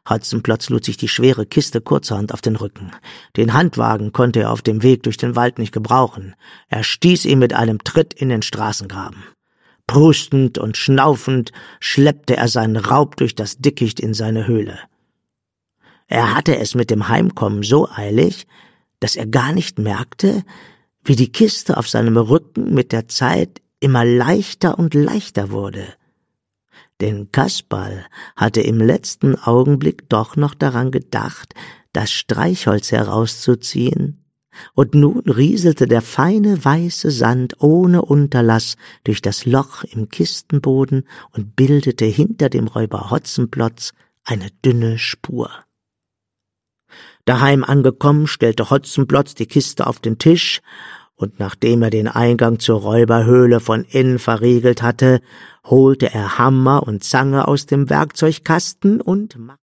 Hotzenplotz lud sich die schwere Kiste kurzerhand auf den Rücken. Den Handwagen konnte er auf dem Weg durch den Wald nicht gebrauchen. Er stieß ihn mit einem Tritt in den Straßengraben. Prustend und schnaufend schleppte er seinen Raub durch das Dickicht in seine Höhle. Er hatte es mit dem Heimkommen so eilig, dass er gar nicht merkte, wie die Kiste auf seinem Rücken mit der Zeit immer leichter und leichter wurde. Denn Kasperl hatte im letzten Augenblick doch noch daran gedacht, das Streichholz herauszuziehen, und nun rieselte der feine weiße Sand ohne Unterlass durch das Loch im Kistenboden und bildete hinter dem Räuber Hotzenplotz eine dünne Spur. Daheim angekommen, stellte Hotzenplotz die Kiste auf den Tisch, und nachdem er den Eingang zur Räuberhöhle von innen verriegelt hatte, holte er Hammer und Zange aus dem Werkzeugkasten und